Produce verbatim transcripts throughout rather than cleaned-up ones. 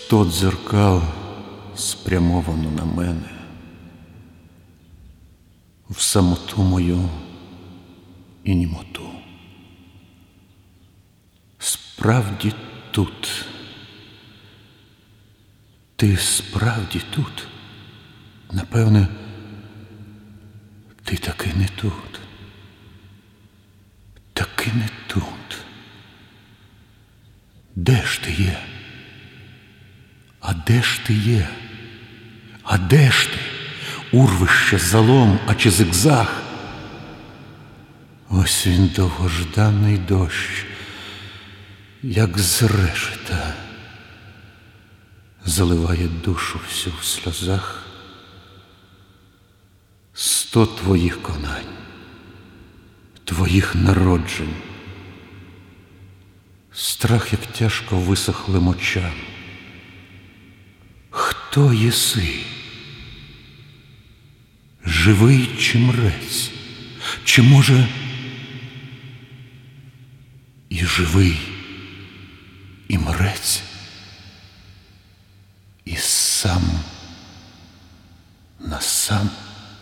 Сто дзеркал спрямовано на мене, в самоту мою і німоту. Справді тут. Ти справді тут. Напевне, ти таки не тут. Таки не тут. Де ж ти є? А де ж ти є? А де ж ти? Урвище, залом, а чи зигзаг? Ось він, довгожданий дощ, як з решета, заливає душу всю в сльозах. Сто твоїх конань, твоїх народжень, страх, як тяжко висохлим очам. Хто єси? Живий чи мрець? Чи, може, і живий, і мрець, і сам на сам?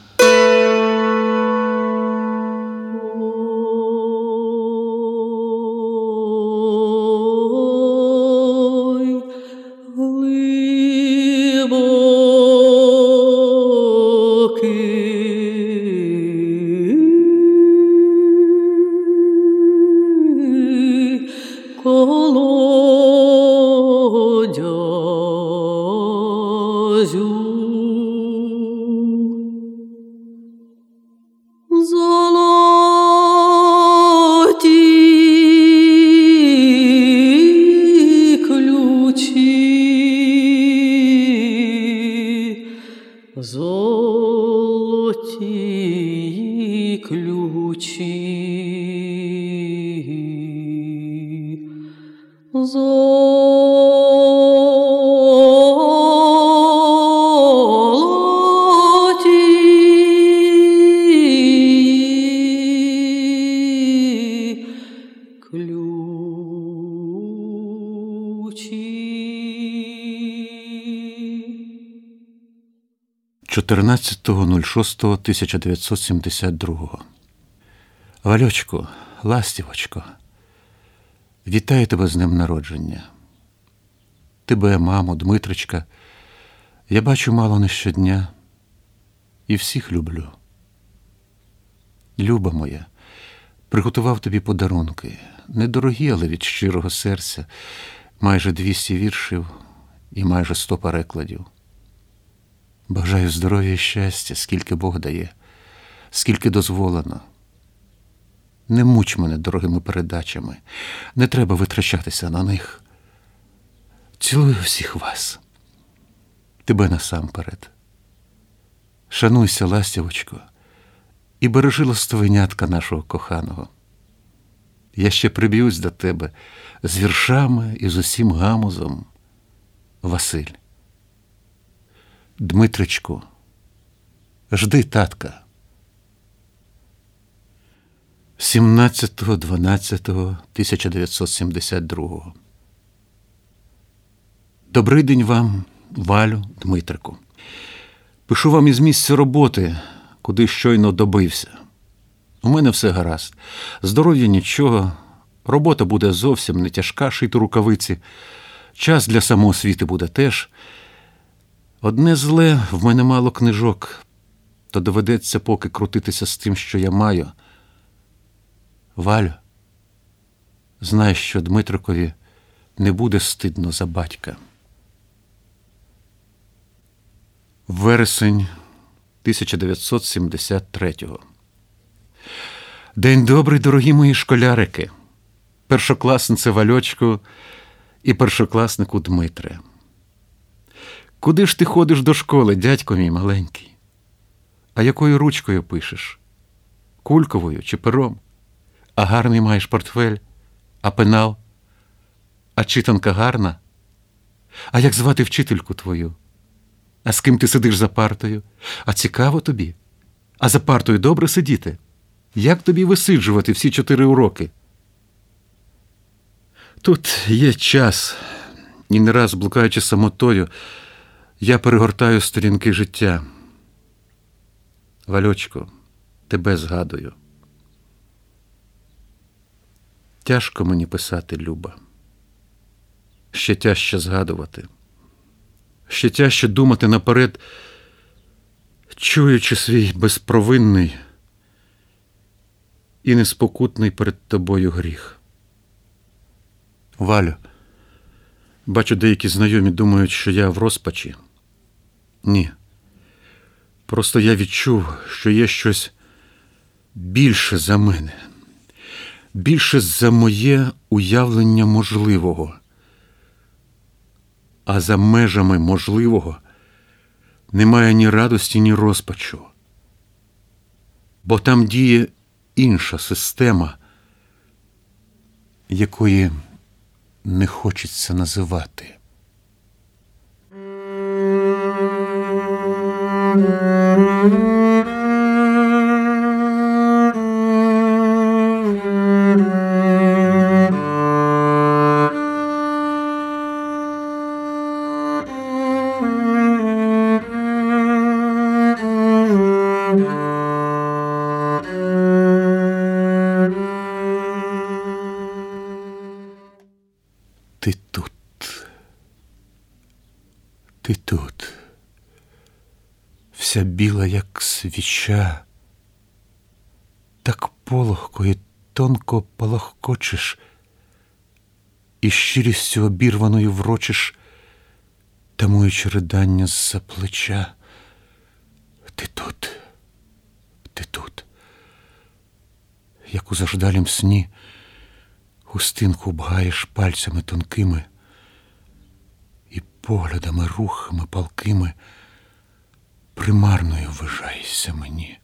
Золоті ключі, золоті ключі. чотирнадцятого шостого тисяча дев'ятсот сімдесят другого. Вальочку, ластівочко, вітаю тебе з днем народження. Тебе, мамо, Дмитричка, я бачу мало не щодня і всіх люблю. Люба моя, приготував тобі подарунки, недорогі, але від щирого серця, майже двісті віршів і майже сто перекладів. Бажаю здоров'я і щастя, скільки Бог дає, скільки дозволено. Не муч мене дорогими передачами, не треба витрачатися на них. Цілую всіх вас, тебе насамперед. Шануйся, ластівочко, і бережи ластовенятка нашого коханого. Я ще приб'юсь до тебе з віршами і з усім гамузом. Василь. Дмитричку, жди татка. сімнадцятого дванадцятого тисяча дев'ятсот сімдесят другого. Добрий день вам, Валю, Дмитрику. Пишу вам із місця роботи, куди щойно добився. У мене все гаразд. Здоров'я нічого, робота буде зовсім не тяжка, шити рукавиці. Час для самоосвіти буде теж. Одне зле, в мене мало книжок, то доведеться поки крутитися з тим, що я маю. Валю, знай, що Дмитрикові не буде стидно за батька. Вересень тисяча дев'ятсот сімдесят третього. День добрий, дорогі мої школярики, першокласнице Вальочку і першокласнику Дмитре. Куди ж ти ходиш до школи, дядько мій маленький? А якою ручкою пишеш? Кульковою чи пером? А гарний маєш портфель? А пенал? А читанка гарна? А як звати вчительку твою? А з ким ти сидиш за партою? А цікаво тобі? А за партою добре сидіти? Як тобі висиджувати всі чотири уроки? Тут є час, І не раз, блукаючи самотою, я перегортаю сторінки життя. Вальочко, тебе згадую. Тяжко мені писати, Люба. Ще тяжче згадувати. Ще тяжче думати наперед, чуючи свій безпровинний і неспокутний перед тобою гріх. Валю, бачу, деякі знайомі думають, що я в розпачі. Ні. Просто я відчув, що є щось більше за мене. Більше за моє уявлення можливого. А за межами можливого немає ні радості, ні розпачу. Бо там діє інша система, якої не хочеться називати. Ти тут, ти тут, вся біла, як свіча, так полохко і тонко палахкочеш, і щирістю обірваною врочиш, тамуючи ридання з-за плеча. Ти тут, ти тут, як у заждалім сні, хустинку бгаєш пальцями тонкими і поглядами, рухами палкими примарною ввижаєшся мені.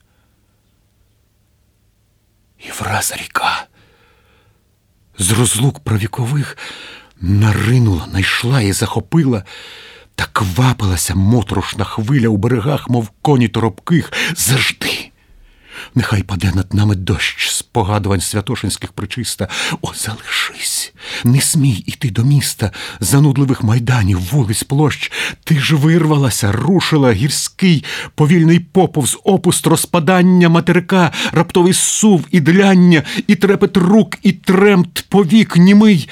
І враз ріка з розлук правікових наринула, найшла і захопила, та квапилася моторошна хвиля у берегах, мов коні торопких. Завжди! Нехай паде над нами дощ з погадувань святошинських причиста. О, залишись! Не смій іти до міста, занудливих майданів, вулиць, площ. Ти ж вирвалася, рушила гірський, повільний поповз, опуст розпадання материка, раптовий сув і дляння, і трепет рук, і тремт повік німий.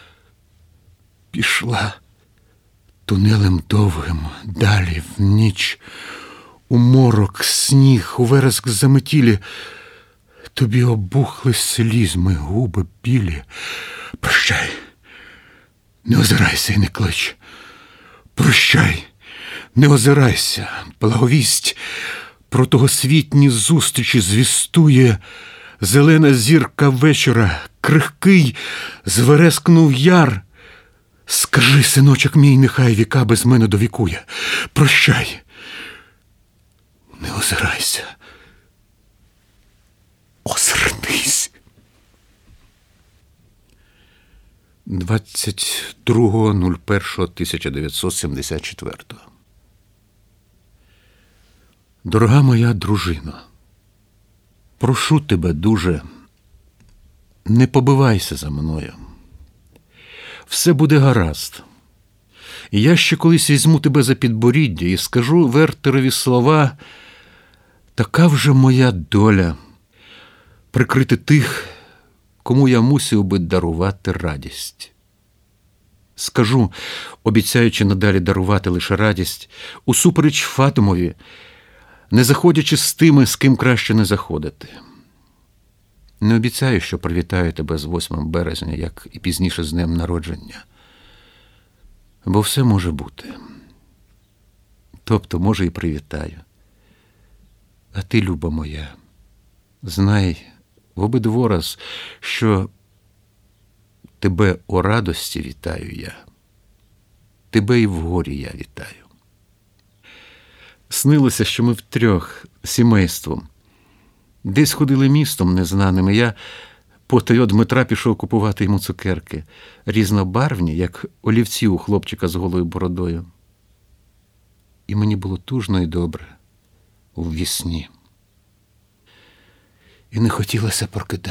Пішла тунелем довгим, далі в ніч, у морок, сніг, у вереск заметілі. Тобі обухли слізьми губи білі. Прощай, не озирайся і не клич. Прощай, не озирайся, благовість про тогосвітні зустрічі звістує. Зелена зірка вечора, крихкий, зверескнув яр. Скажи, синочок мій, нехай віка без мене довікує. Прощай, не озирайся, озирнись. двадцять другого першого тисяча дев'ятсот сімдесят четвертого. Дорога моя дружино, прошу тебе дуже, не побивайся за мною. Все буде гаразд. І я ще колись візьму тебе за підборіддя і скажу Вертерові слова: така вже моя доля – прикрити тих, кому я мусив би дарувати радість. Скажу, обіцяючи надалі дарувати лише радість, усупереч Фатимові, не заходячи з тими, з ким краще не заходити. Не обіцяю, що привітаю тебе з восьмим березня, як і пізніше з днем народження. Бо все може бути. Тобто, може, і привітаю. А ти, люба моя, знай в обидвораз, що тебе у радості вітаю я, тебе і в горі я вітаю. Снилося, що ми втрьох сімейством десь ходили містом незнаним, і я потай від Дмитра пішов купувати йому цукерки, різнобарвні, як олівці у хлопчика з голою бородою. І мені було тужно і добре у вісні. І не хотілося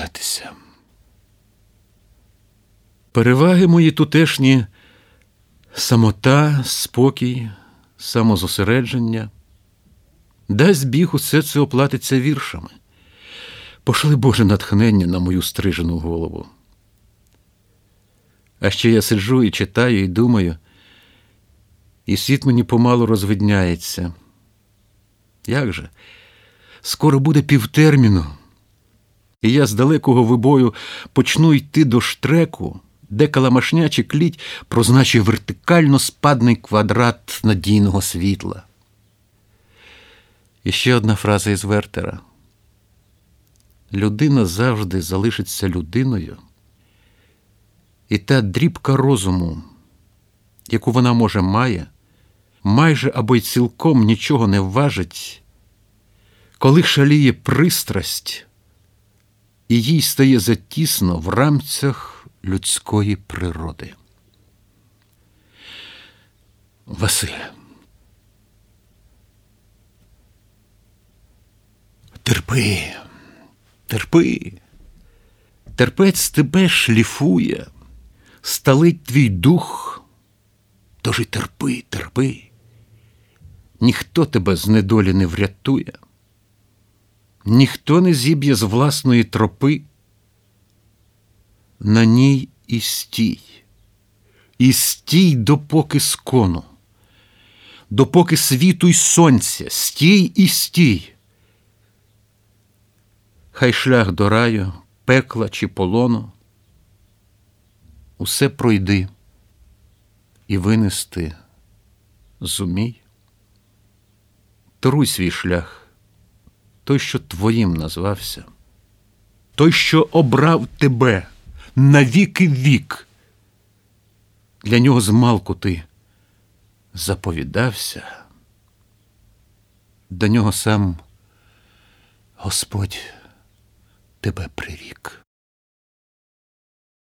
прокидатися. Переваги мої тутешні Самота, спокій, самозосередження. Дасть Біг, усе це оплатиться віршами. Пошли, Боже, натхнення на мою стрижену голову. А ще я сиджу і читаю, і думаю, і світ мені помалу розвидняється. Як же? Скоро буде півтерміну, і я з далекого вибою почну йти до штреку, де каламашня чи кліть прозначує вертикально спадний квадрат надійного світла. І ще одна фраза із Вертера. Людина завжди залишиться людиною, і та дрібка розуму, яку вона, може, має, майже або й цілком нічого не важить, коли шаліє пристрасть, і їй стає затісно в рамцях людської природи. Василь. Терпи, терпи. Терпець тебе шліфує, сталить твій дух, тож і терпи, терпи. Ніхто тебе з недолі не врятує, ніхто не зіб'є з власної тропи. На ній і стій, і стій допоки скону, допоки світу й сонця, стій і стій. Хай шлях до раю, пекла чи полону, усе пройди і винести зумій. Торуй свій шлях, той, що твоїм назвався, той, що обрав тебе на віки вік. Для нього змалку ти заповідався, до нього сам Господь тебе прирік.